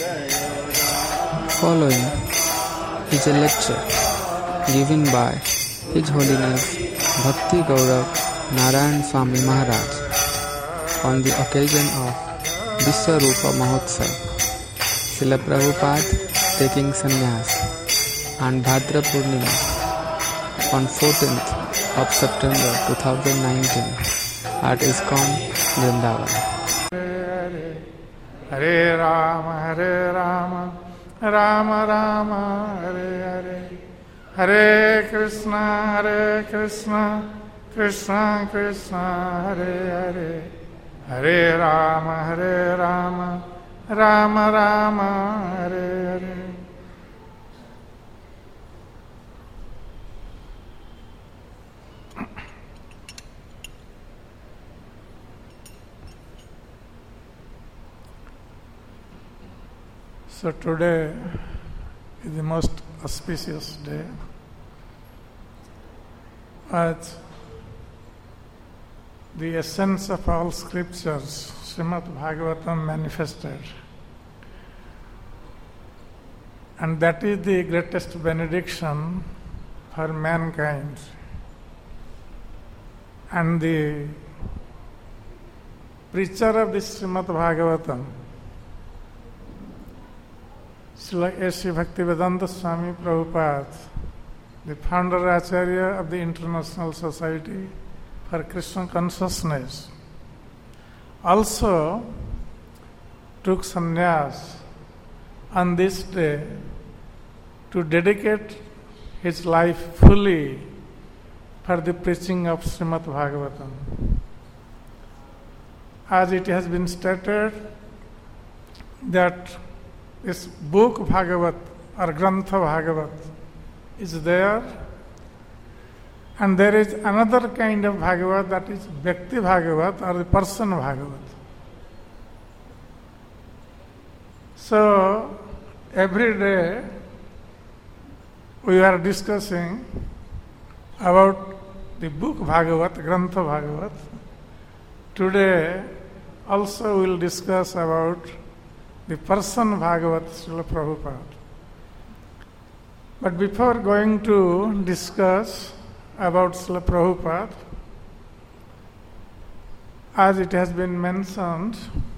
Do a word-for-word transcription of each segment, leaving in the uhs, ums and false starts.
Following is a lecture given by His Holiness Bhakti Gaurav Narayan Swami Maharaj on the occasion of Vishwarupa Mahotsav, Srila Prabhupada taking sannyas, and Bhadra Purnima on fourteenth of September twenty nineteen at ISKCON Vrindavan. Hare Rama, Hare Rama, Rama Rama, Hare Hare, Hare Krishna, Hare Krishna, Krishna Krishna, Hare Hare, Hare Rama, Hare Rama, Rama Rama, Hare Hare. So today is the most auspicious day, as the essence of all scriptures, Srimad Bhagavatam, manifested. And that is the greatest benediction for mankind. And the preacher of this Srimad Bhagavatam, Srila A C Bhaktivedanta Swami Prabhupada, the founder Acharya of the International Society for Krishna Consciousness, also took sannyas on this day to dedicate his life fully for the preaching of Srimad Bhagavatam. As it has been stated that this book Bhagavat or Grantha Bhagavat is there, and there is another kind of Bhagavat, that is Bhakti Bhagavat or the person Bhagavat. So every day we are discussing about the book Bhagavat, Grantha Bhagavat. Today also we will discuss about the person Bhagavat, Srila Prabhupada. But before going to discuss about Srila Prabhupada, as it has been mentioned,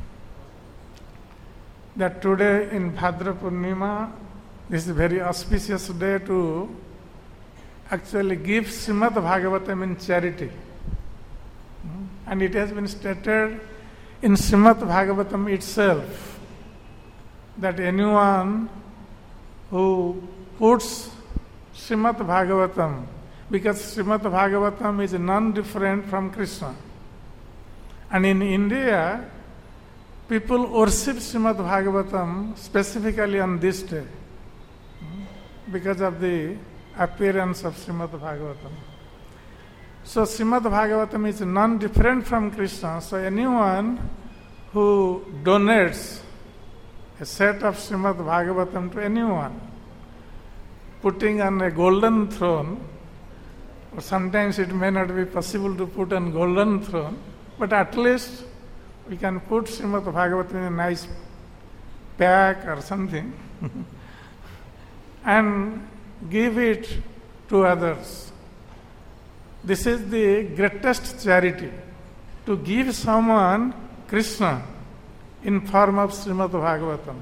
that today in Bhadra Purnima, this is a very auspicious day to actually give Srimad Bhagavatam in charity. And it has been stated in Srimad Bhagavatam itself that anyone who puts Srimad Bhagavatam, because Srimad Bhagavatam is non-different from Krishna. And in India, people worship Srimad Bhagavatam specifically on this day because of the appearance of Srimad Bhagavatam. So Srimad Bhagavatam is non-different from Krishna. So anyone who donates a set of Srimad Bhagavatam to anyone, putting on a golden throne, or sometimes it may not be possible to put on golden throne, but at least we can put Srimad Bhagavatam in a nice pack or something and give it to others. This is the greatest charity, to give someone Krishna in form of Srimad Bhagavatam.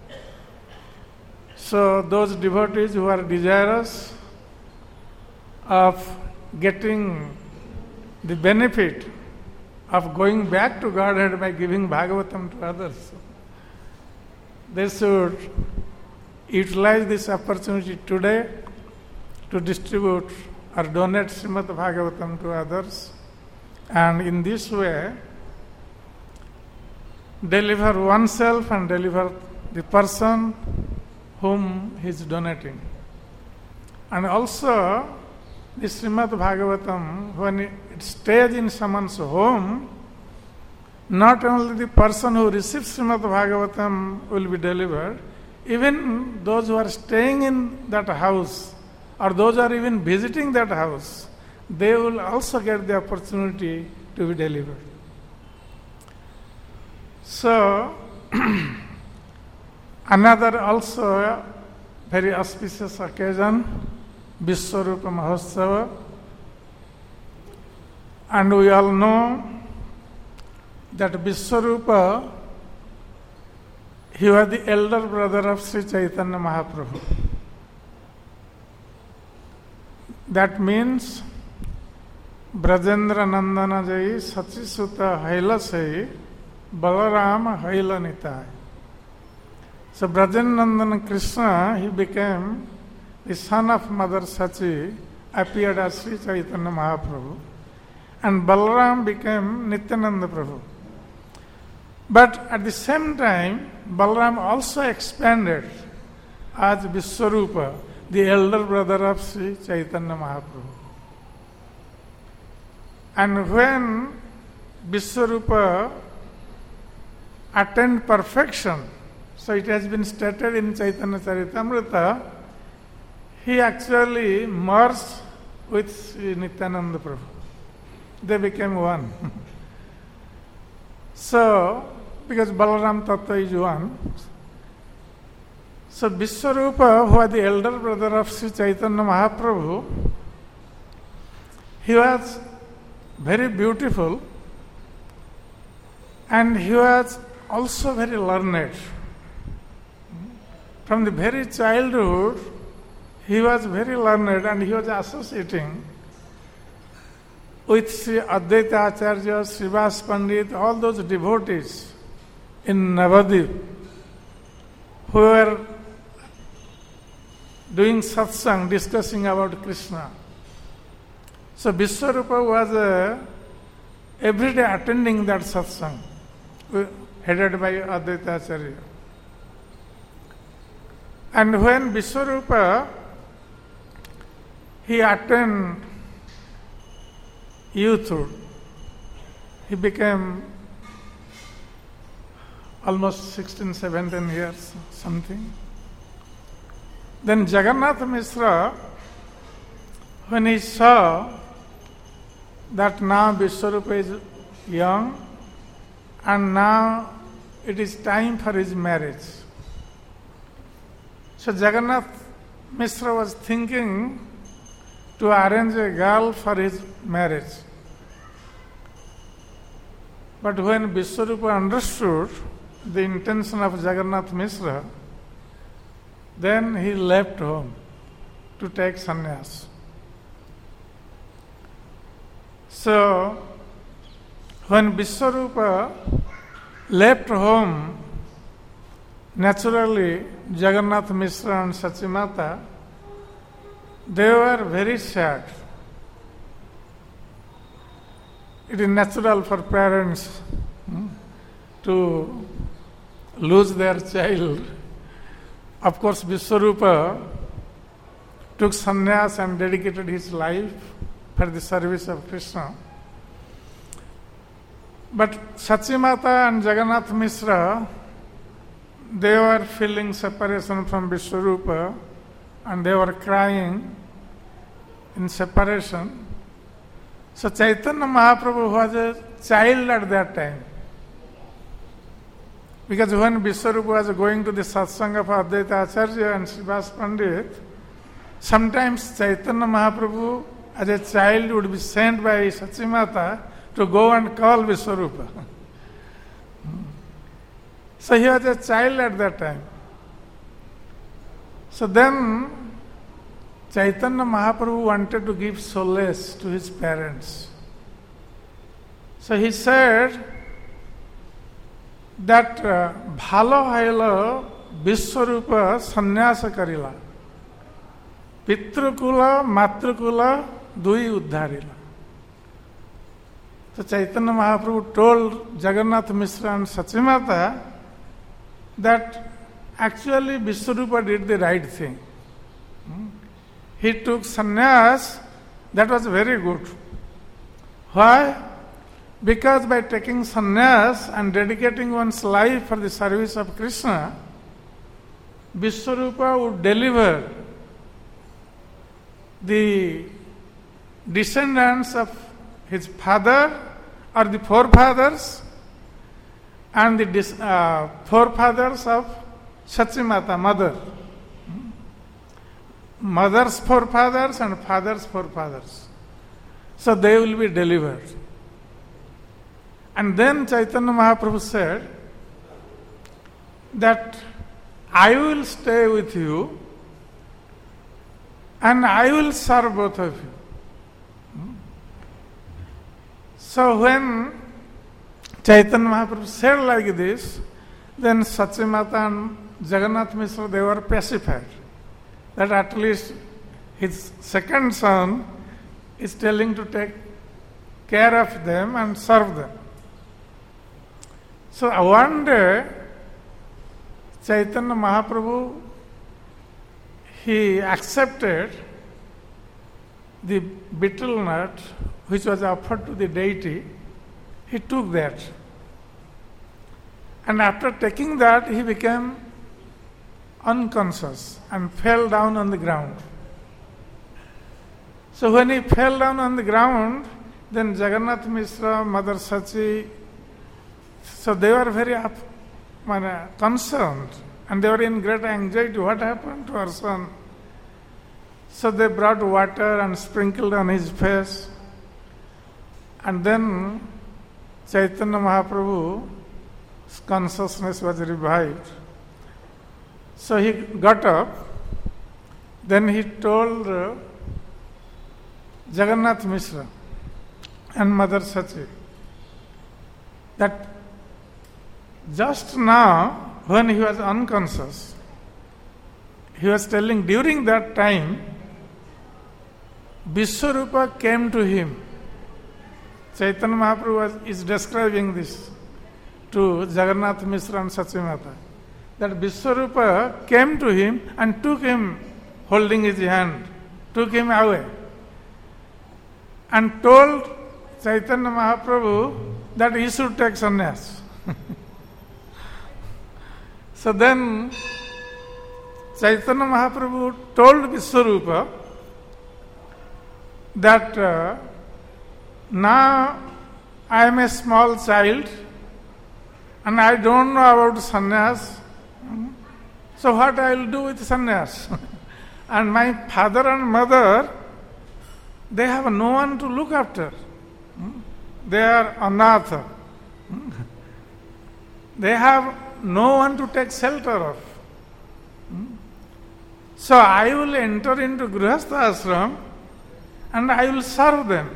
So those devotees who are desirous of getting the benefit of going back to Godhead by giving Bhagavatam to others, they should utilize this opportunity today to distribute or donate Srimad Bhagavatam to others, and in this way deliver oneself and deliver the person whom he is donating. And also, the Srimad Bhagavatam, when it stays in someone's home, not only the person who receives Srimad Bhagavatam will be delivered, even those who are staying in that house or those who are even visiting that house, they will also get the opportunity to be delivered. So, Another also very auspicious occasion, Vishwarupa Mahotsava. And we all know that Vishwarupa, he was the elder brother of Sri Chaitanya Mahaprabhu. That means Brajendra Nandana Jai Sachisuta Haila Sai Balaram Haila Nitai. So Brajendra Nandana Krishna, he became the son of Mother Sachi, appeared as Sri Chaitanya Mahaprabhu. And Balaram became Nityananda Prabhu. But at the same time, Balaram also expanded as Vishwarupa, the elder brother of Sri Chaitanya Mahaprabhu. And when Vishwarupa attained perfection, so it has been stated in Chaitanya Charitamrita, he actually merged with Sri Nityananda Prabhu. They became one. So, because Balaram Tattva is one, so Vishwarupa, who was the elder brother of Sri Chaitanya Mahaprabhu, he was very beautiful and he was also very learned. From the very childhood, he was very learned and he was associating with Sri Advaita Acharya, Srivas Pandit, all those devotees in Navadip who were doing satsang, discussing about Krishna. So Vishwarupa was uh, every day attending that satsang, headed by Advaita Acharya. And when Vishwarupa, he attained youthhood, he became almost sixteen, seventeen years, something. Then Jagannath Mishra, when he saw that now Vishwarupa is young and now it is time for his marriage. So Jagannath Mishra was thinking to arrange a girl for his marriage. But when Vishwarupa understood the intention of Jagannath Mishra, then he left home to take sannyas. So, when Vishwarupa left home, naturally Jagannath Mishra and Sachimata, they were very sad. It is natural for parents hmm, to lose their child. Of course, Vishwarupa took sannyas and dedicated his life for the service of Krishna. But Sachimata and Jagannath Mishra, they were feeling separation from Vishwarupa and they were crying in separation. So Chaitanya Mahaprabhu was a child at that time. Because when Vishwarupa was going to the satsang of Advaita Acharya and Srivas Pandit, sometimes Chaitanya Mahaprabhu as a child would be sent by Sachimata to go and call Vishwarupa. So he was a child at that time. So then Chaitanya Mahaprabhu wanted to give solace to his parents. So he said that bhalo hailo Vishwarupa sannyasa karila, pitrukula matrukula dui uddharila. So Chaitanya Mahaprabhu told Jagannath Mishra and Sachimata that actually Vishwarupa did the right thing. He took sannyas, that was very good. Why? Because by taking sannyas and dedicating one's life for the service of Krishna, Vishwarupa would deliver the descendants of his father or the forefathers and the uh, forefathers of Sachi Mata, mother. Mother's forefathers and father's forefathers. So they will be delivered. And then Chaitanya Mahaprabhu said that I will stay with you and I will serve both of you. So when Chaitanya Mahaprabhu said like this, then Sachi Mata and Jagannath Mishra, they were pacified. That at least his second son is telling to take care of them and serve them. So one day, Chaitanya Mahaprabhu, he accepted the betel nut which was offered to the deity. He took that. And after taking that, he became unconscious and fell down on the ground. So when he fell down on the ground, then Jagannath Mishra, Mother Sachi, so they were very up, concerned and they were in great anxiety. What happened to our son? So they brought water and sprinkled on his face. And then Chaitanya Mahaprabhu's consciousness was revived. So he got up. Then he told uh, Jagannath Mishra and Mother Sachi that just now, when he was unconscious, he was telling during that time, Vishwarupa came to him. Chaitanya Mahaprabhu was, is describing this to Jagannath Mishra and Sachi Mata. That Vishwarupa came to him and took him, holding his hand, took him away and told Chaitanya Mahaprabhu that he should take sannyas. So then Chaitanya Mahaprabhu told Vishwarupa that uh, now I am a small child and I don't know about sannyas. So what I will do with sannyas? And my father and mother, they have no one to look after. They are anatha. They have no one to take shelter of. So I will enter into Grihastha ashram and I will serve them.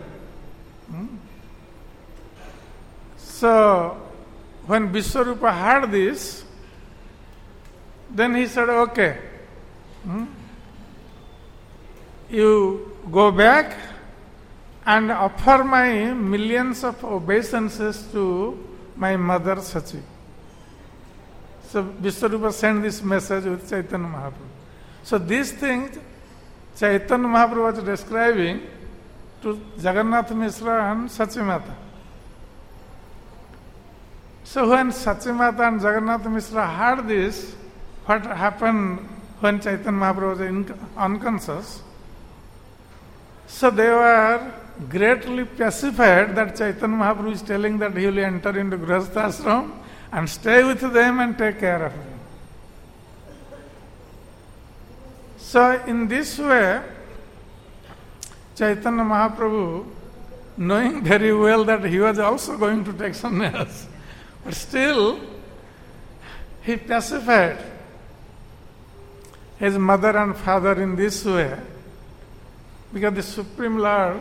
So when Vishwarupa heard this, then he said, okay, you go back and offer my millions of obeisances to my mother Sachi. So Vishwarupa sent this message with Chaitanya Mahaprabhu. So these things Chaitanya Mahaprabhu was describing to Jagannath Mishra and Sachi Mata. So when Sachi Mata and Jagannath Mishra heard this, what happened when Chaitanya Mahaprabhu was in, unconscious, so they were greatly pacified that Chaitanya Mahaprabhu is telling that he will enter into Grihastha ashram and stay with them and take care of them. So in this way, Chaitanya Mahaprabhu, knowing very well that he was also going to take sannyas, but still he pacified his mother and father in this way, because the Supreme Lord,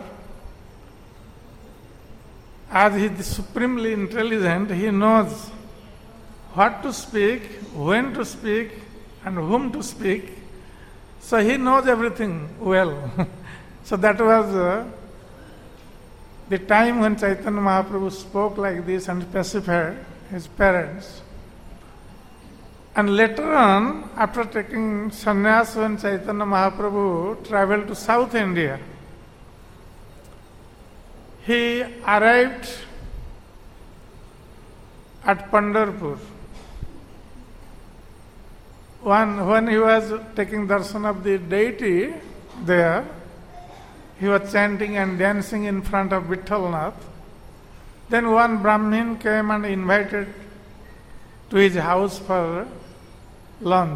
as he is supremely intelligent, he knows what to speak, when to speak, and whom to speak. So he knows everything well. So that was uh, the time when Chaitanya Mahaprabhu spoke like this and pacified his parents. And later on, after taking sannyas, when Chaitanya Mahaprabhu traveled to South India, he arrived at Pandharpur. One, when he was taking darshan of the deity there, he was chanting and dancing in front of Vithalnath. Then one Brahmin came and invited to his house for lunch.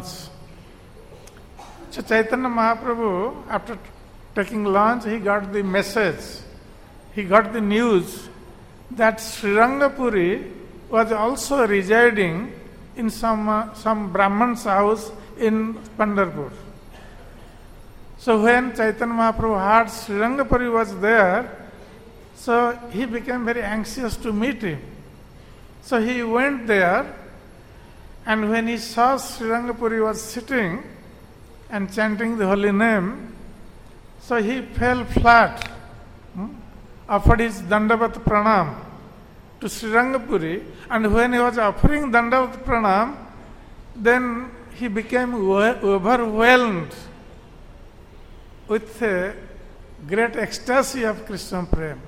So Chaitanya Mahaprabhu, after taking lunch, he got the message, he got the news that Srirangapuri was also residing in some uh, some Brahman's house in Pandharpur. So when Chaitanya Mahaprabhu heard Srirangapuri was there, so he became very anxious to meet him. So he went there, and when he saw Srirangapuri was sitting and chanting the holy name, so he fell flat, hmm, offered his Dandavat Pranam to Srirangapuri, and when he was offering Dandavat Pranam, then he became overwhelmed with a great ecstasy of Krishna Prem.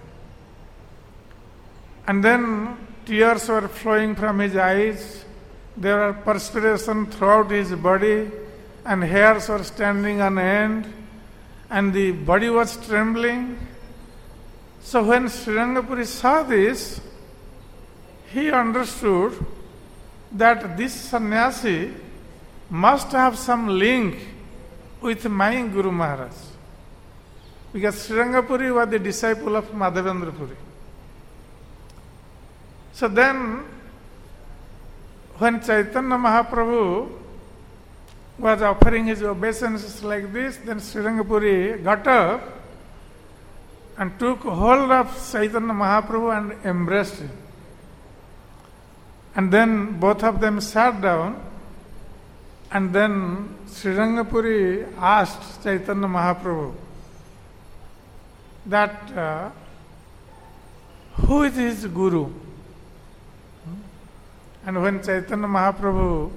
And then tears were flowing from his eyes, there were perspiration throughout his body, and hairs were standing on end, and the body was trembling. So when Srirangapuri saw this, he understood that this sannyasi must have some link with my Guru Maharaj, because Srirangapuri was the disciple of Madhavendra Puri. So then, when Chaitanya Mahaprabhu was offering his obeisances like this, then Srirangapuri got up and took hold of Chaitanya Mahaprabhu and embraced him. And then both of them sat down, and then Srirangapuri asked Chaitanya Mahaprabhu that uh, who is his Guru? And when Chaitanya Mahaprabhu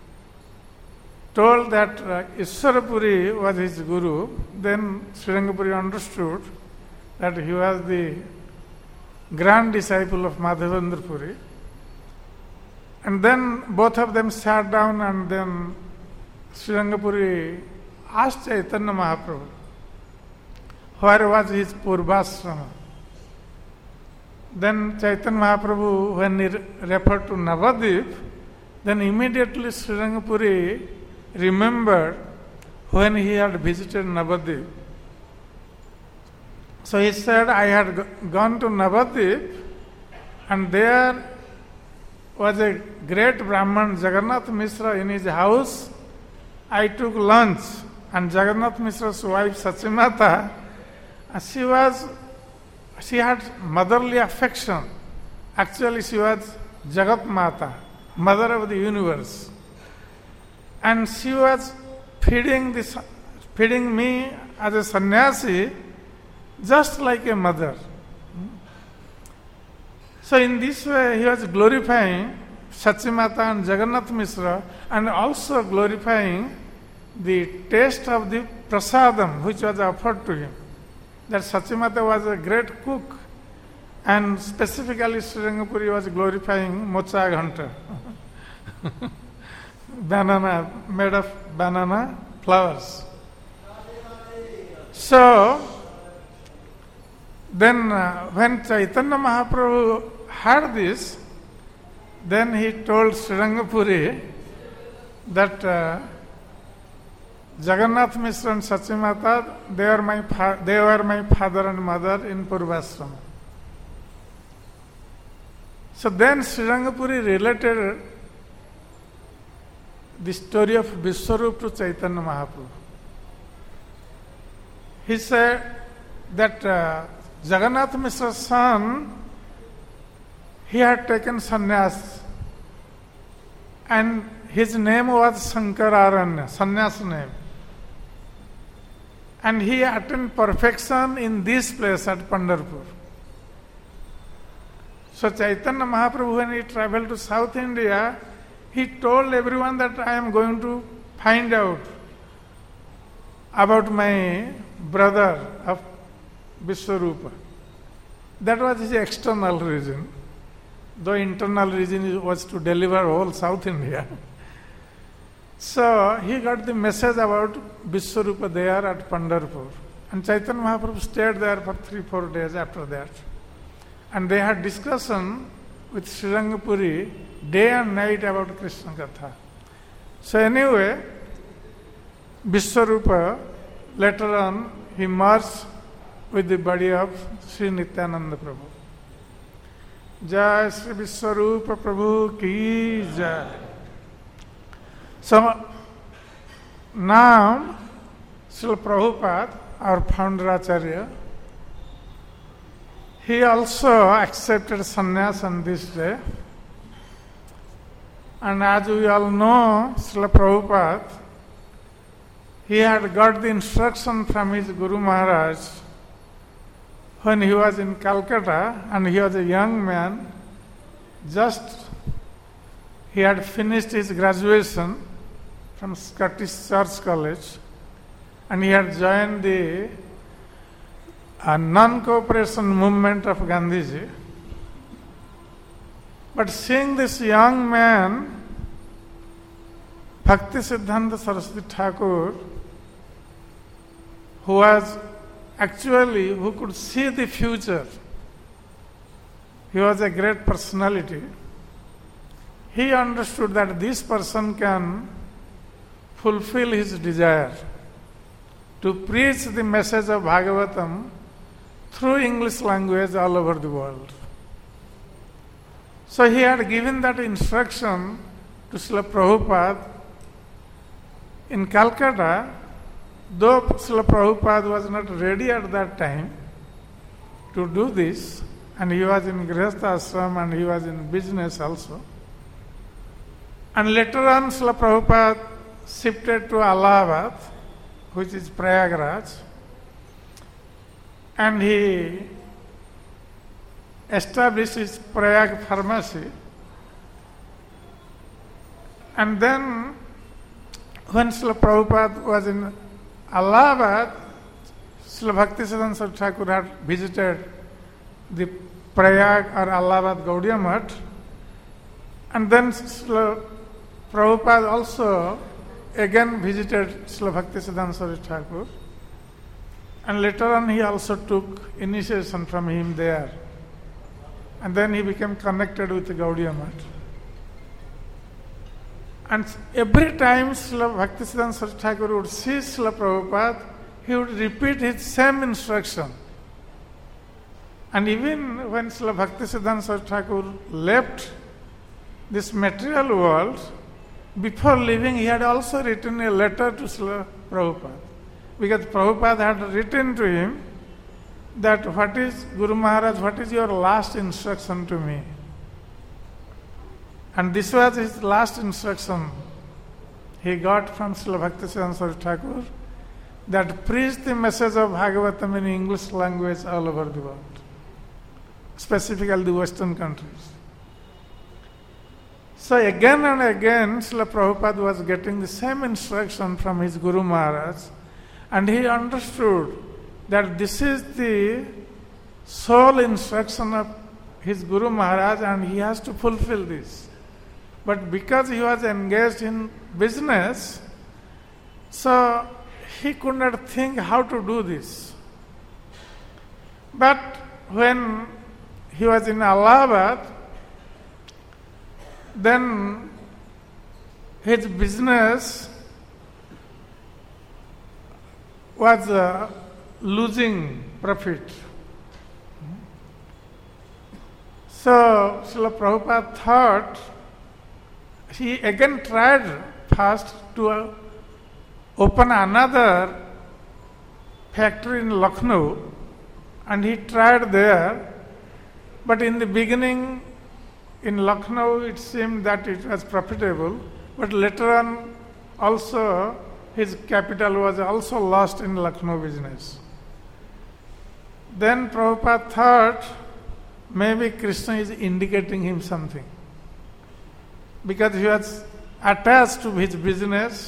told that uh, Ishwarapuri was his Guru, then Srirangapuri understood that he was the grand disciple of Madhavendra Puri. And then both of them sat down, and then Srirangapuri asked Chaitanya Mahaprabhu, where was his Purvasrama? Then Chaitanya Mahaprabhu, when he referred to Navadvip, then immediately Srirangapuri remembered when he had visited Navadvip. So he said, I had g- gone to Navadvip, and there was a great Brahman, Jagannath Mishra, in his house. I took lunch, and Jagannath Mishra's wife, Sachimata, she was, she had motherly affection. Actually, she was Jagat Mata, mother of the universe. And she was feeding this, feeding me as a sannyasi, just like a mother. So in this way, he was glorifying Sachimata and Jagannath Mishra, and also glorifying the taste of the prasadam which was offered to him. That Sachimata was a great cook, and specifically Srirangapuri was glorifying mocha ghanta, banana, made of banana flowers. So, then uh, when Chaitanya Mahaprabhu heard this, then he told Srirangapuri that uh, Jagannath Mishra and Sachimata, they were my fa- they were my father and mother in Purvasrama. So then Srirangapuri related the story of Vishwarup to Chaitanya Mahaprabhu. He said that uh, Jagannath Mishra's son, he had taken sannyas, and his name was Sankararanya, sannyas name. And he attained perfection in this place at Pandharpur. So Chaitanya Mahaprabhu, when he traveled to South India, he told everyone that I am going to find out about my brother of Vishwarupa. That was his external reason, though internal reason was to deliver whole South India. So he got the message about Vishwarupa there at Pandharpur. And Chaitanya Mahaprabhu stayed there for three, four days after that. And they had discussion with Srirangapuri day and night about Krishna Katha. So anyway, Vishwarupa, later on, he merged with the body of Sri Nityananda Prabhu. Jai Sri Vishwarupa Prabhu ki Jai. So now, Srila Prabhupada, our founder Acharya, he also accepted sannyas on this day. And as we all know, Srila Prabhupada, he had got the instruction from his Guru Maharaj when he was in Calcutta, and he was a young man. Just he had finished his graduation from Scottish Church College, and he had joined the uh, non-cooperation movement of Gandhiji. But seeing this young man, Bhaktisiddhanta Saraswati Thakur, who was actually, who could see the future, he was a great personality. He understood that this person can fulfill his desire to preach the message of Bhagavatam through English language all over the world. So he had given that instruction to Srila Prabhupada in Calcutta, though Srila Prabhupada was not ready at that time to do this, and he was in Grihastha Ashram and he was in business also. And later on, Srila Prabhupada shifted to Allahabad, which is Prayagraj, and he established his Prayag pharmacy. And then, when Srila Prabhupada was in Allahabad, Srila Bhaktisiddhanta Saraswati Thakur had visited the Prayag or Allahabad Gaudiya Math, and then Srila Prabhupada also again visited Srila Bhaktisiddhanta Saraswati Thakur, and later on he also took initiation from him there, and then he became connected with the Gaudiya Math. And every time Srila Bhaktisiddhanta Saraswati Thakur would see Srila Prabhupada, he would repeat his same instruction. And even when Srila Bhaktisiddhanta Saraswati Thakur left this material world, before leaving he had also written a letter to Srila Prabhupada. Because Prabhupada had written to him that, what is, Guru Maharaj, what is your last instruction to me? And this was his last instruction he got from Srila Bhaktisiddhanta Saraswati Thakur, that preach the message of Bhagavatam in English language all over the world, specifically the Western countries. So again and again, Srila Prabhupada was getting the same instruction from his Guru Maharaj, and he understood that this is the sole instruction of his Guru Maharaj and he has to fulfill this. But because he was engaged in business, so he could not think how to do this. But when he was in Allahabad, then his business was uh, losing profit. So Srila Prabhupada thought, he again tried first to uh, open another factory in Lucknow, and he tried there, but in the beginning in Lucknow it seemed that it was profitable, but later on also his capital was also lost in Lucknow business. Then Prabhupada thought maybe Krishna is indicating him something, because he was attached to his business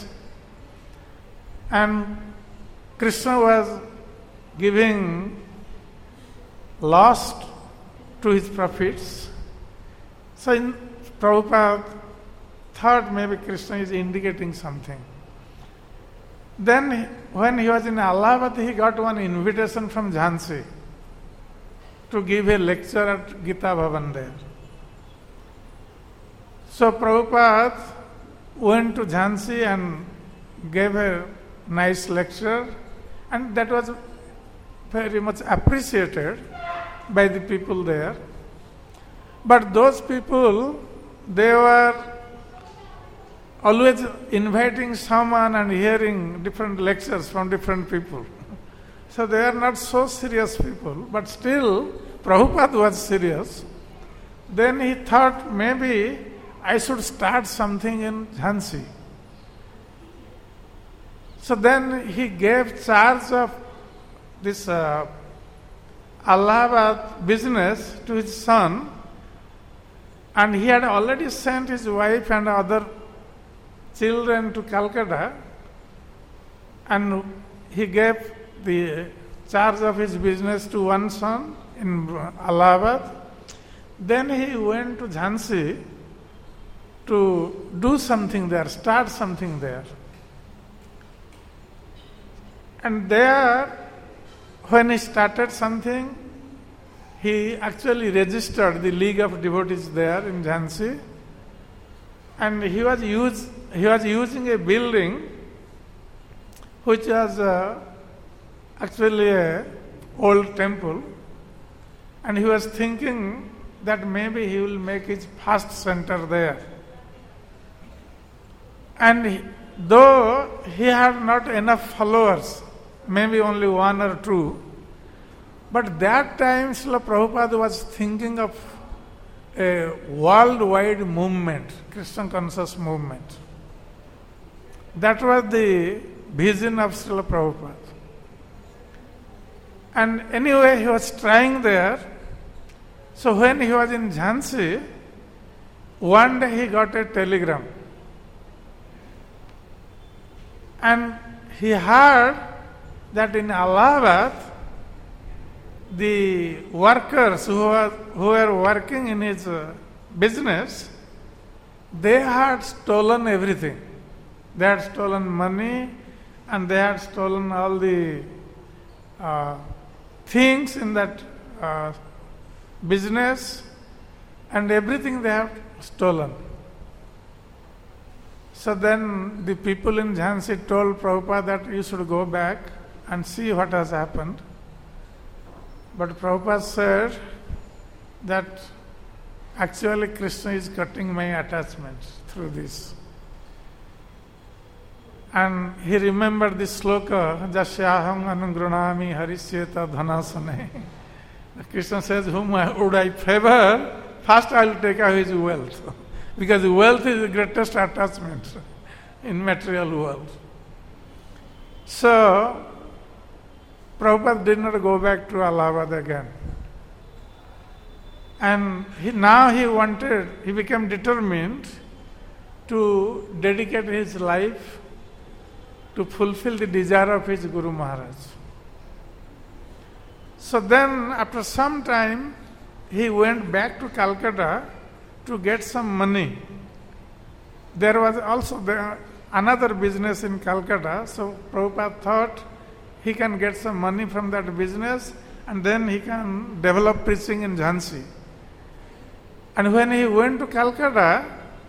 and Krishna was giving loss to his profits. So in Prabhupada thought maybe Krishna is indicating something. Then when he was in Allahabad, he got one invitation from Jhansi to give a lecture at Gita Bhavan there. So Prabhupada went to Jhansi and gave a nice lecture, and that was very much appreciated by the people there. But those people, they were always inviting someone and hearing different lectures from different people. So they are not so serious people, but still Prabhupada was serious. Then he thought maybe I should start something in Jhansi. So then he gave charge of this uh, Allahabad business to his son, and he had already sent his wife and other children to Calcutta, and he gave the charge of his business to one son in Allahabad. Then he went to Jhansi to do something there, start something there. And there, when he started something, he actually registered the League of Devotees there in Jhansi, and he was use, he was using a building which was uh, actually a old temple, and he was thinking that maybe he will make his first center there. And he, though he had not enough followers, maybe only one or two, but that time Srila Prabhupada was thinking of a worldwide movement, Krishna conscious movement. That was the vision of Srila Prabhupada. And anyway, he was trying there. So when he was in Jhansi, one day he got a telegram. And he heard that in Allahabad, the workers who were, who were working in his uh, business, they had stolen everything. They had stolen money, and they had stolen all the uh, things in that uh, business, and everything they have stolen. So then the people in Jhansi told Prabhupada that you should go back and see what has happened. But Prabhupada said that actually Krishna is cutting my attachment through this. And he remembered this sloka, Jasyaham anungranami harisyeta dhanasane. Krishna says, whom would I favor? First I will take away his wealth. Because wealth is the greatest attachment in material world. So, Prabhupada did not go back to Allahabad again. And he, now he wanted, he became determined to dedicate his life to fulfill the desire of his Guru Maharaj. So then, after some time, he went back to Calcutta to get some money. There was also the, another business in Calcutta, so Prabhupada thought he can get some money from that business and then he can develop preaching in Jhansi. And when he went to Calcutta,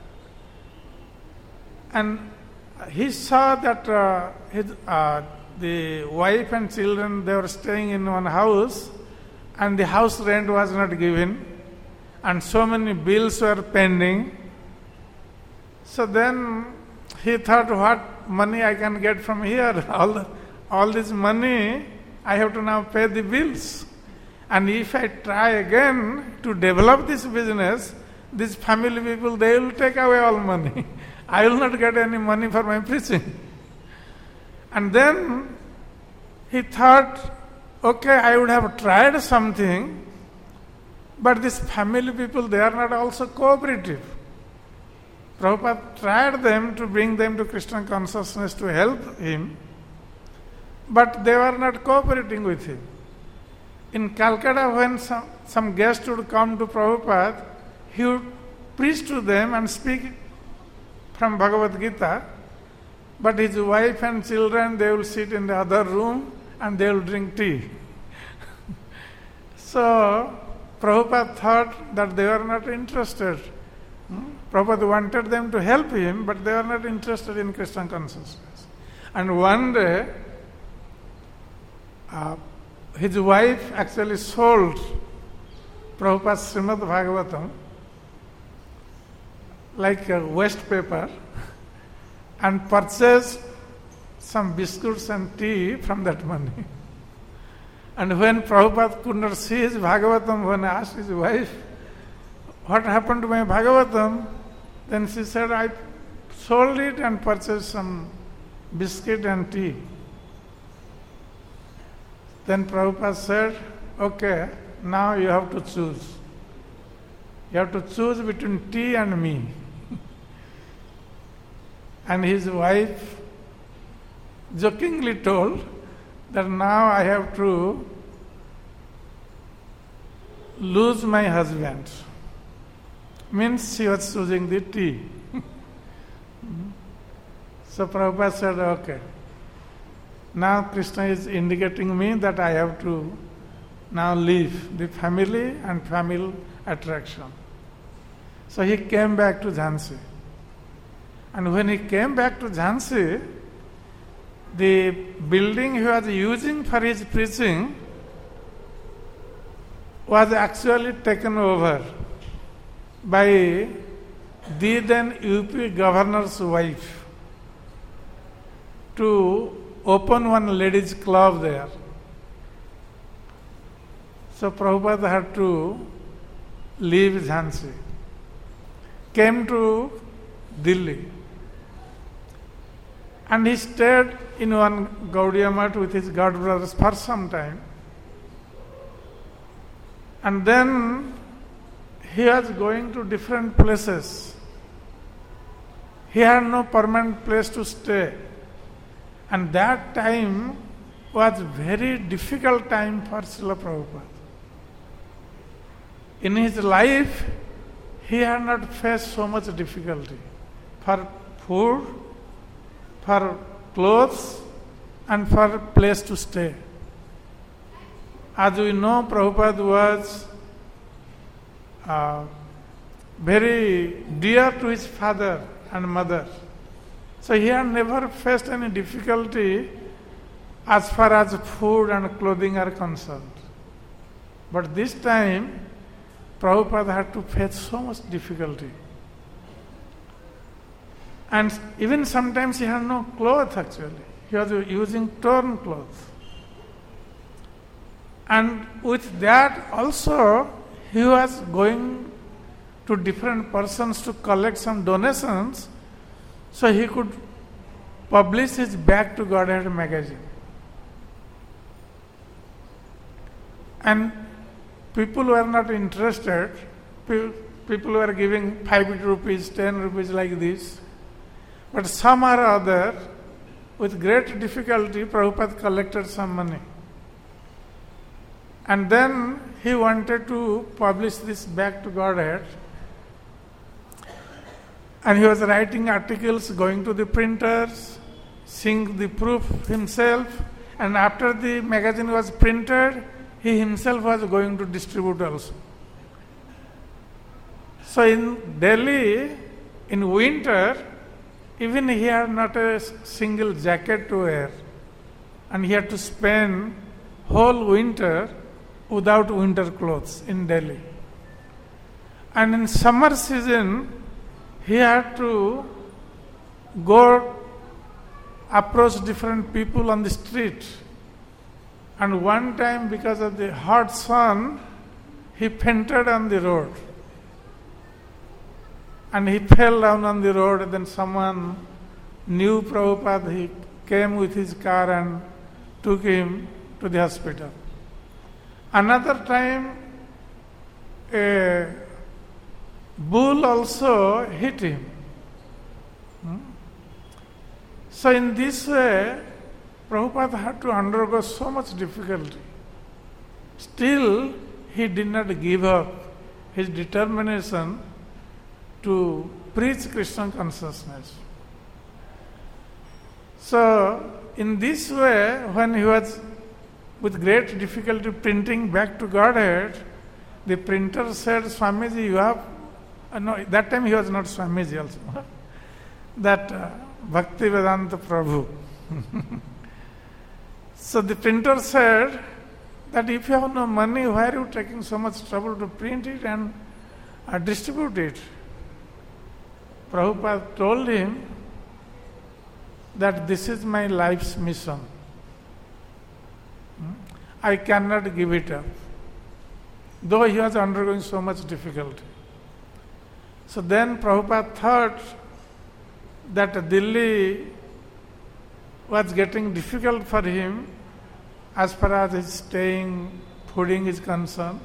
and he saw that uh, his, uh, the wife and children, they were staying in one house, and the house rent was not given, and so many bills were pending. So then he thought, what money I can get from here? All, the, all this money, I have to now pay the bills. And if I try again to develop this business, these family people, they will take away all money. I will not get any money for my preaching. And then he thought, okay, I would have tried something, but these family people, they are not also cooperative. Prabhupada tried them to bring them to Krishna consciousness to help him, but they were not cooperating with him. In Calcutta, when some, some guest would come to Prabhupada, he would preach to them and speak from Bhagavad Gita, but his wife and children, they will sit in the other room and they will drink tea. So, Prabhupada thought that they were not interested Hmm? Prabhupada wanted them to help him, but they were not interested in Krishna consciousness. And one day, uh, his wife actually sold Prabhupada's Srimad Bhagavatam like a waste paper and purchased some biscuits and tea from that money. And when Prabhupada could not see his Bhagavatam, when I asked his wife, what happened to my Bhagavatam? Then she said, I sold it and purchased some biscuit and tea. Then Prabhupada said, okay, now you have to choose. You have to choose between tea and me. And his wife jokingly told that now I have to lose my husband. Means she was choosing the tea. So Prabhupada said, okay, now Krishna is indicating me that I have to now leave the family and family attraction. So he came back to Jhansi. And when he came back to Jhansi, the building he was using for his preaching was actually taken over by the then U P governor's wife to open one ladies' club there. So Prabhupada had to leave Jhansi, came to Delhi, and he stayed in one Gaudiya Math with his god brothers for some time. And then he was going to different places. He had no permanent place to stay. And that time was very difficult time for Srila Prabhupada. In his life, he had not faced so much difficulty for food, for clothes, and for place to stay. As we know, Prabhupada was uh, very dear to his father and mother. So he had never faced any difficulty as far as food and clothing are concerned. But this time, Prabhupada had to face so much difficulty. And even sometimes he had no clothes actually. He was using torn clothes. And with that also, he was going to different persons to collect some donations so he could publish his Back to Godhead magazine. And people were not interested. People were giving five rupees, ten rupees like this. But somehow or other, with great difficulty, Prabhupada collected some money. And then he wanted to publish this Back to Godhead. And he was writing articles, going to the printers, seeing the proof himself. And after the magazine was printed, he himself was going to distribute also. So in Delhi, in winter, even he had not a single jacket to wear. And he had to spend whole winter without winter clothes in Delhi. And in summer season, he had to go approach different people on the street. And one time, because of the hot sun, he fainted on the road. And he fell down on the road, and then someone knew Prabhupada. He came with his car and took him to the hospital. Another time, a bull also hit him. Hmm? So in this way, Prabhupada had to undergo so much difficulty. Still, he did not give up his determination to preach Krishna consciousness. So, in this way, when he was with great difficulty printing Back to Godhead, the printer said, Swamiji, you have Uh, no, that time he was not Swamiji also. that uh, Bhakti Vedanta Prabhu. So the printer said that if you have no money, why are you taking so much trouble to print it and uh, distribute it? Prabhupada told him that this is my life's mission. Hmm? I cannot give it up. Though he was undergoing so much difficulty. So then Prabhupada thought that Delhi was getting difficult for him as far as his staying, fooding is concerned.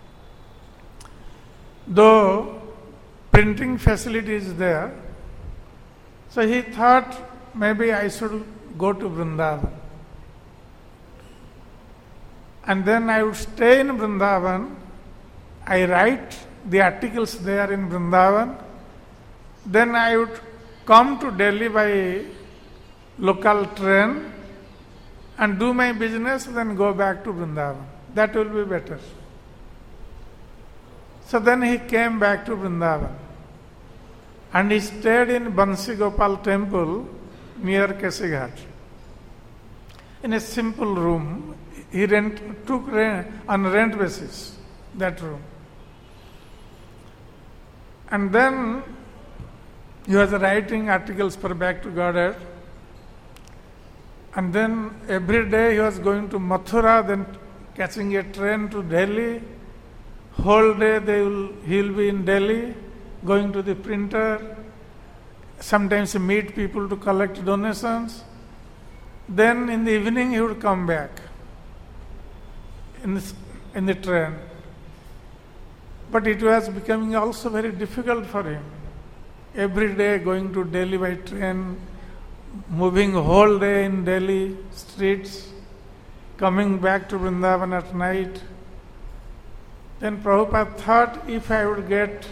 Though printing facility is there, so he thought maybe I should go to Vrindavan. And then I would stay in Vrindavan, I write the articles there in Vrindavan, then I would come to Delhi by local train and do my business, then go back to Vrindavan. That will be better. So then he came back to Vrindavan and he stayed in Bansi Gopal temple near Kesighat. In a simple room, he rent, took rent, on rent basis that room. And then he was writing articles for Back to Godhead. And then every day he was going to Mathura, then catching a train to Delhi. Whole day they will, he will be in Delhi, going to the printer. Sometimes he meet people to collect donations. Then in the evening he would come back in, this, in the train. But it was becoming also very difficult for him. Every day going to Delhi by train, moving whole day in Delhi streets, coming back to Vrindavan at night. Then Prabhupada thought if I would get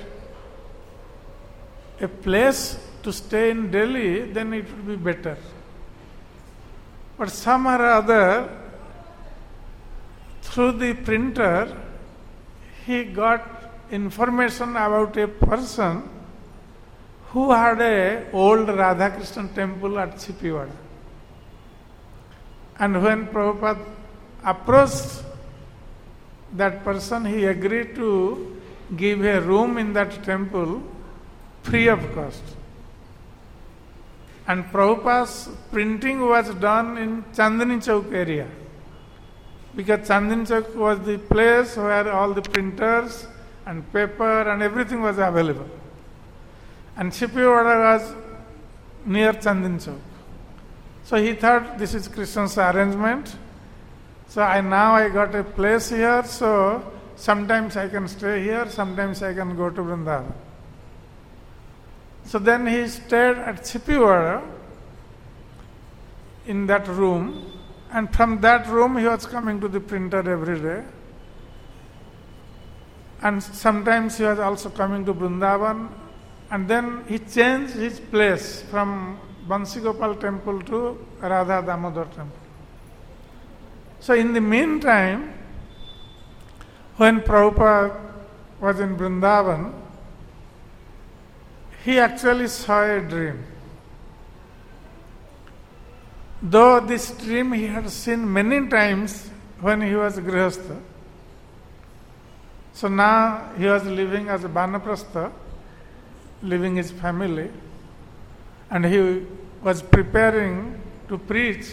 a place to stay in Delhi, then it would be better. But somehow or other, through the printer, he got information about a person who had a old Radhakrishnan temple at Chipiwada. And when Prabhupada approached that person, he agreed to give a room in that temple free of cost. And Prabhupada's printing was done in Chandni Chowk area, because Chandni Chowk was the place where all the printers and paper and everything was available. And Chipiwada was near Chandni Chowk. So he thought this is Krishna's arrangement. So I now I got a place here, so sometimes I can stay here, sometimes I can go to Vrindavan. So then he stayed at Chipiwada in that room, and from that room he was coming to the printer every day. And sometimes he was also coming to Vrindavan, and then he changed his place from Bansi Gopal temple to Radha Damodar temple. So in the meantime, when Prabhupada was in Vrindavan, he actually saw a dream. Though this dream he had seen many times when he was Grihastha. So now he was living as a Banaprastha, living his family, and he was preparing to preach.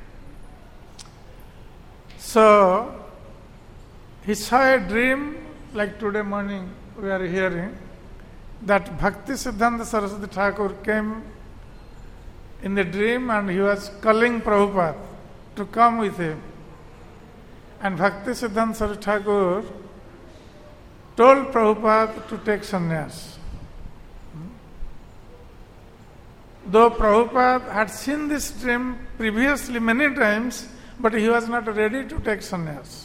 So he saw a dream, like today morning we are hearing, that Bhakti Siddhanta Saraswati Thakur came in the dream and he was calling Prabhupada to come with him. And Bhakti Siddhanta Saraswati Thakur told Prabhupada to take sannyas. Though Prabhupada had seen this dream previously many times, but he was not ready to take sannyas.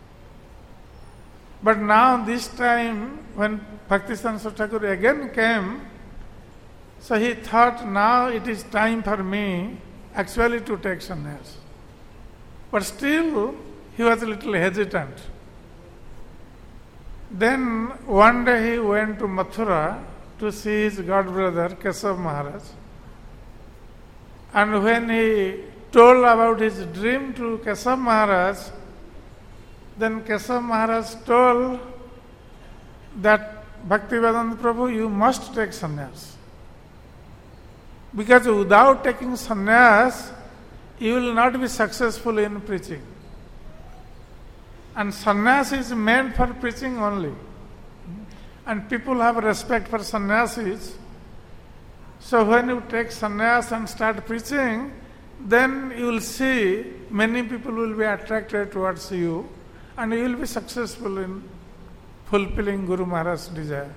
But now this time, when Bhaktisiddhanta Saraswati Thakur again came, so he thought now it is time for me actually to take sannyas. But still he was a little hesitant. Then one day he went to Mathura to see his god brother Kesav Maharaj. And when he told about his dream to Kesav Maharaj, then Kesav Maharaj told that Bhaktivedanta Prabhu, you must take sannyas. Because without taking sannyas, you will not be successful in preaching. And sannyas is meant for preaching only. And people have respect for sannyasis. So when you take sannyas and start preaching, then you will see many people will be attracted towards you and you will be successful in fulfilling Guru Maharaj's desire.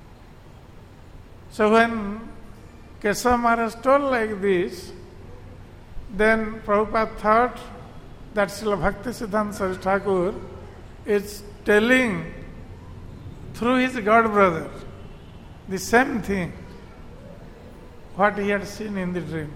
So when Kesav Maharaj told like this, then Prabhupada thought that Srila Bhakti Siddhanta Saraswati Thakur is telling through his god brother the same thing, what he had seen in the dream.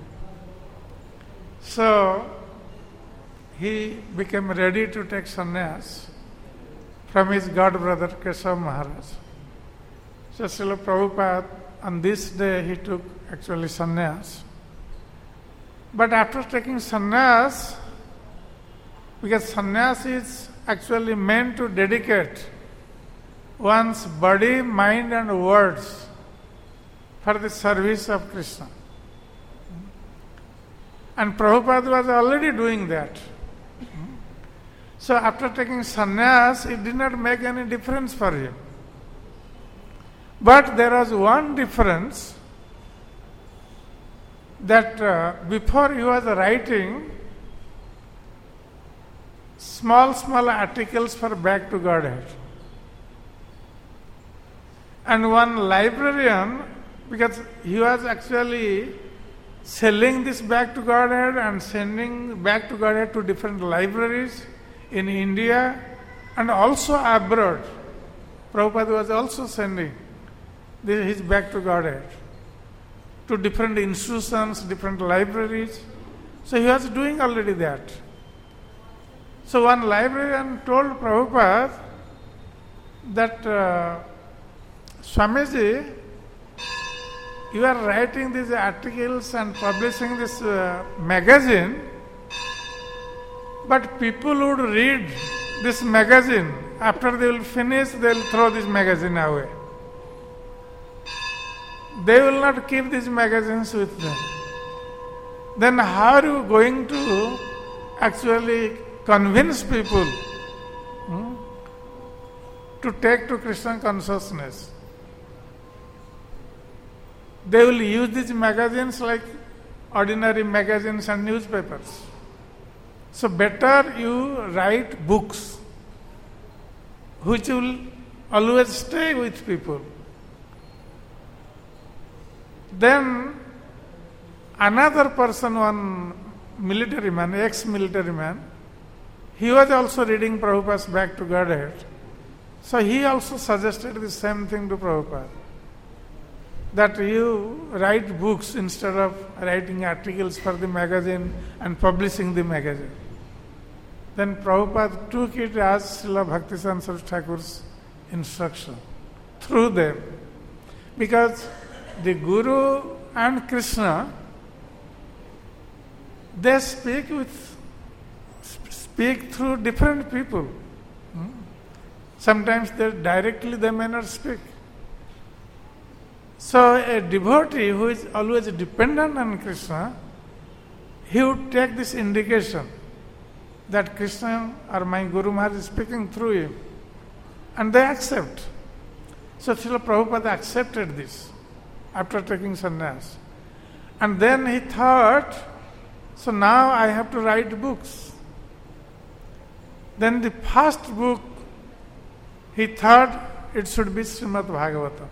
So he became ready to take sannyas from his god brother Kesav Maharaj. So Srila Prabhupada, on this day he took actually sannyas. But after taking sannyas, because sannyas is actually meant to dedicate one's body, mind and words for the service of Krishna. And Prabhupada was already doing that. So after taking sannyas, it did not make any difference for him. But there was one difference, that uh, before he was writing small, small articles for Back to Godhead. And one librarian, because he was actually selling this Back to Godhead and sending Back to Godhead to different libraries in India and also abroad. Prabhupada was also sending this, his Back to Godhead to different institutions, different libraries. So he was doing already that. So one librarian told Prabhupada that uh, Swamiji, you are writing these articles and publishing this uh, magazine, but people would read this magazine. After they will finish, they will throw this magazine away. They will not keep these magazines with them. Then how are you going to actually convince people hmm, to take to Krishna consciousness? They will use these magazines like ordinary magazines and newspapers. So better you write books which will always stay with people. Then another person, one military man, ex-military man, he was also reading Prabhupada's Back to Godhead. So he also suggested the same thing to Prabhupada, that you write books instead of writing articles for the magazine and publishing the magazine. Then Prabhupada took it as Srila Bhaktisiddhanta Saraswati Thakur's instruction through them. Because the Guru and Krishna, they speak with speak through different people. Sometimes they directly they may not speak. So a devotee who is always dependent on Krishna, he would take this indication that Krishna or my Guru Maharaj is speaking through him, and they accept. So Srila Prabhupada accepted this after taking sannyas. And then he thought, so now I have to write books. Then the first book, he thought it should be Srimad Bhagavatam.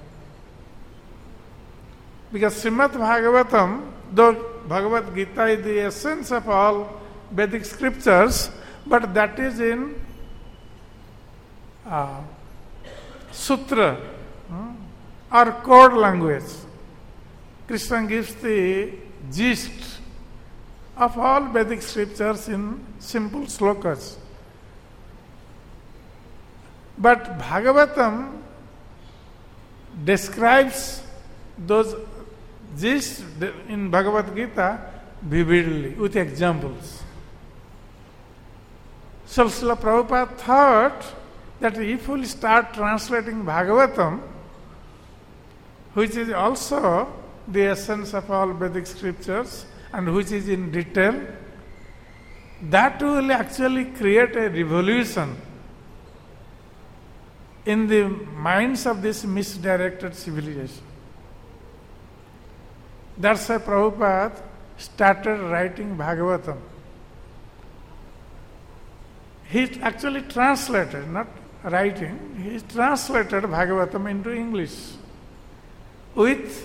Because Srimad Bhagavatam, though Bhagavad Gita is the essence of all Vedic scriptures, but that is in uh, sutra uh, or code language. Krishna gives the gist of all Vedic scriptures in simple slokas. But Bhagavatam describes those gist in Bhagavad Gita vividly with examples. So Srila Prabhupada thought that if we start translating Bhagavatam, which is also the essence of all Vedic scriptures and which is in detail, that will actually create a revolution in the minds of this misdirected civilization. That's why Prabhupada started writing Bhagavatam. He actually translated, not writing, he translated Bhagavatam into English with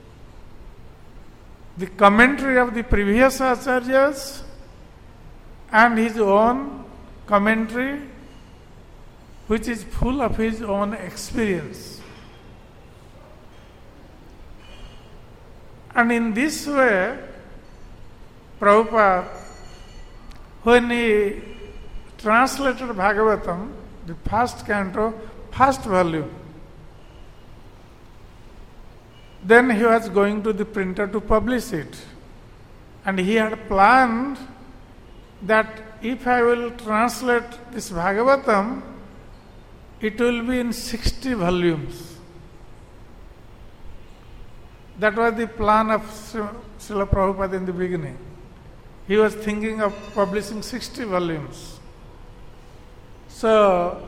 the commentary of the previous acharyas and his own commentary, which is full of his own experience. And in this way, Prabhupada, when he translated Bhagavatam, the first canto, first volume, then he was going to the printer to publish it. And he had planned that if I will translate this Bhagavatam, it will be in sixty volumes. That was the plan of Srila Prabhupada in the beginning. He was thinking of publishing sixty volumes. So,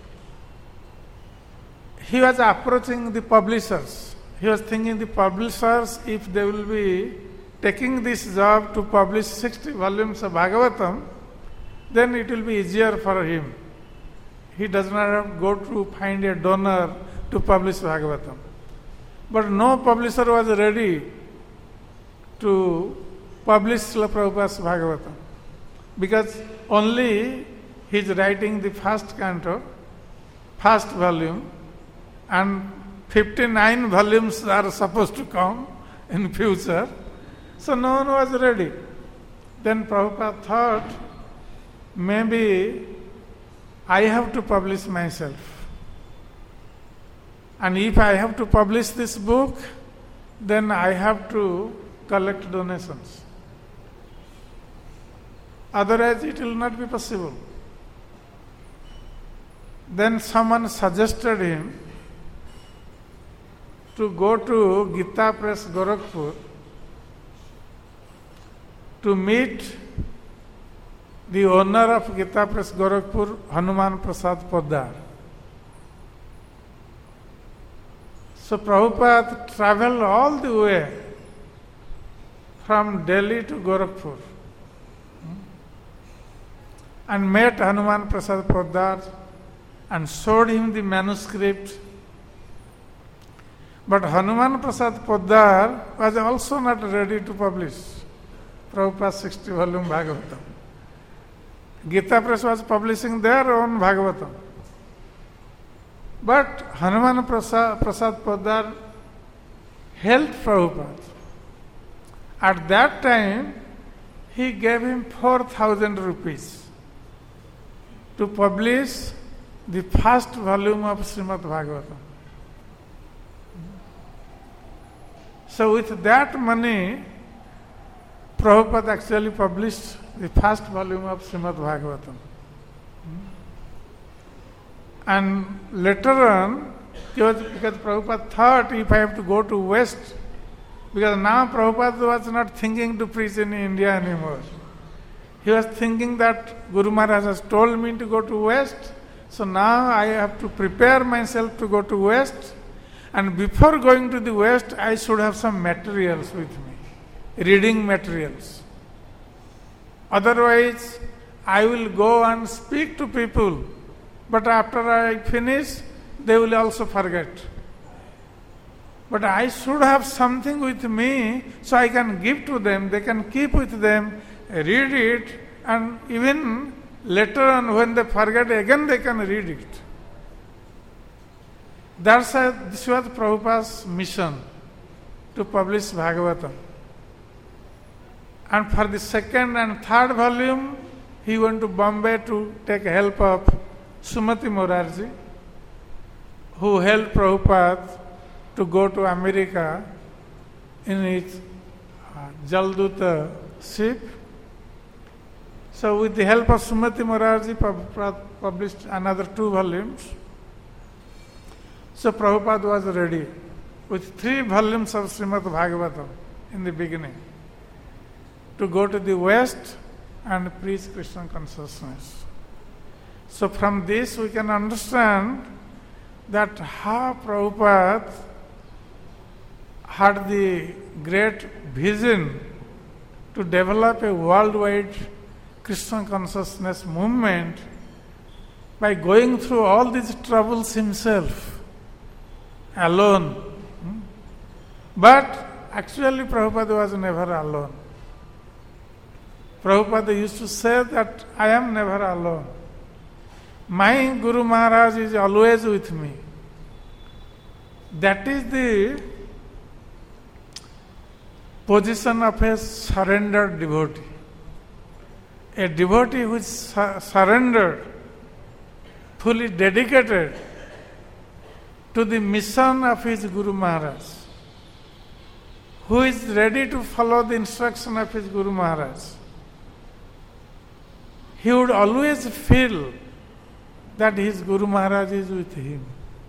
he was approaching the publishers. He was thinking the publishers, if they will be taking this job to publish sixty volumes of Bhagavatam, then it will be easier for him. He does not have to go to find a donor to publish Bhagavatam. But no publisher was ready to publish Srila Prabhupada's Bhagavatam, because only he is writing the first canto, first volume, and fifty-nine volumes are supposed to come in future. So no one was ready. Then Prabhupada thought, maybe I have to publish myself. And if I have to publish this book, then I have to collect donations. Otherwise it will not be possible. Then someone suggested him to go to Gita Press Gorakhpur to meet the owner of Gita Press Gorakhpur, Hanuman Prasad Poddar. So Prabhupada traveled all the way from Delhi to Gorakhpur and met Hanuman Prasad Poddar and showed him the manuscript. But Hanuman Prasad Poddar was also not ready to publish Prabhupada's sixty volume Bhagavatam. Gita Press was publishing their own Bhagavatam. But Hanuman Prasad, Prasad Poddar helped Prabhupada. At that time, he gave him four thousand rupees to publish the first volume of Srimad Bhagavatam. So with that money, Prabhupada actually published the first volume of Srimad Bhagavatam. And later on, because, because Prabhupada thought, if I have to go to West, because now Prabhupada was not thinking to preach in India anymore. He was thinking that Guru Maharaj has told me to go to West, so now I have to prepare myself to go to West, and before going to the West, I should have some materials with me, reading materials. Otherwise, I will go and speak to people, but after I finish, they will also forget. But I should have something with me so I can give to them, they can keep with them, read it, and even later on when they forget again they can read it. That's why this was Prabhupada's mission, to publish Bhagavatam. And for the second and third volume, he went to Bombay to take help of Sumati Morarji. who helped Prabhupada to go to America in his uh, Jalduta ship. So with the help of Sumati Morarji, Prabhupada published another two volumes. So Prabhupada was ready with three volumes of Srimad Bhagavatam in the beginning to go to the West and preach Krishna consciousness. So from this we can understand that how Prabhupada had the great vision to develop a worldwide Krishna consciousness movement by going through all these troubles himself, alone. But actually Prabhupada was never alone. Prabhupada used to say that I am never alone. My Guru Maharaj is always with me. That is the position of a surrendered devotee. A devotee who is su- surrendered, fully dedicated to the mission of his Guru Maharaj, who is ready to follow the instruction of his Guru Maharaj. He would always feel that his Guru Maharaj is with him.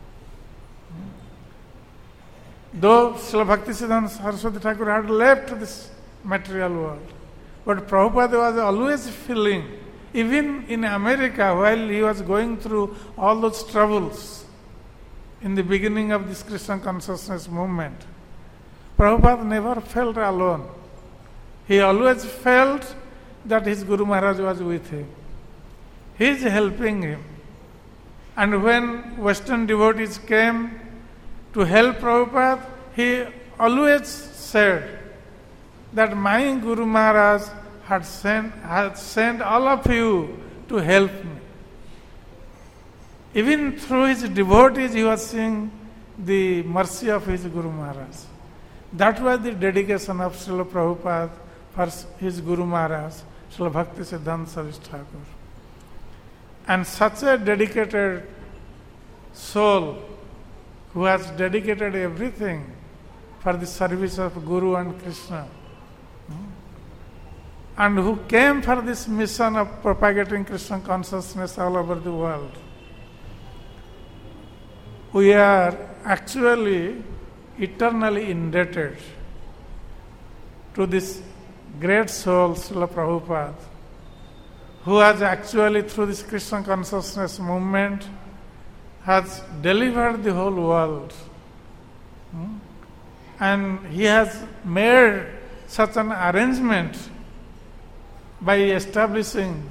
Though Srila Bhaktisiddhanta Saraswati Thakur had left this material world, but Prabhupada was always feeling, even in America while he was going through all those troubles in the beginning of this Krishna consciousness movement, Prabhupada never felt alone. He always felt that his Guru Maharaj was with him. He is helping him. And when Western devotees came to help Prabhupada, he always said that my Guru Maharaj had sent, had sent all of you to help me. Even through his devotees, he was seeing the mercy of his Guru Maharaj. That was the dedication of Srila Prabhupada for his Guru Maharaj, Srila Bhaktisiddhanta Saraswati Thakur. And such a dedicated soul who has dedicated everything for the service of Guru and Krishna, and who came for this mission of propagating Krishna consciousness all over the world. We are actually eternally indebted to this great soul, Srila Prabhupada, who has actually, through this Krishna consciousness movement, has delivered the whole world. Hmm? And he has made such an arrangement by establishing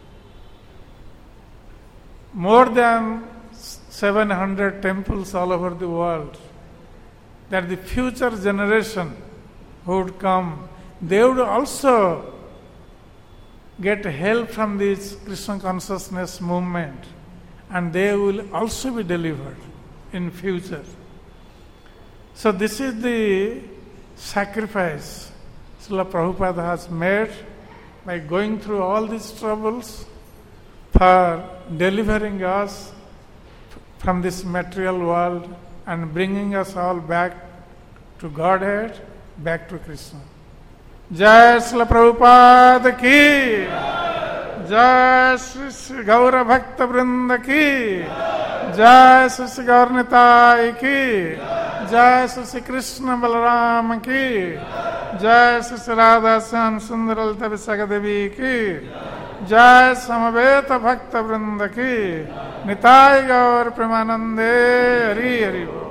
more than seven hundred temples all over the world, that the future generation who would come, they would also get help from this Krishna consciousness movement, and they will also be delivered in future. So this is the sacrifice Srila Prabhupada has made by going through all these troubles for delivering us from this material world and bringing us all back to Godhead, back to Krishna. Jai Srila Prabhupada ki, Jai Sri Sri Gaura Bhakta Vrinda ki, Jai Sri Sri Gaur Nitai ki, Jai Sri Sri Krishna Balaram ki, Jai Sri Sri Radha Shyam Sundar Lalita Visakha Devi ki, Jai Samaveta Bhakta Vrinda ki, Nitai Gaur Premanande, Hari Hari Bol.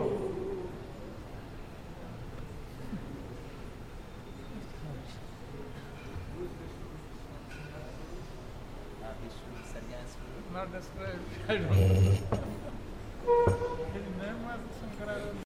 Not described. I don't know.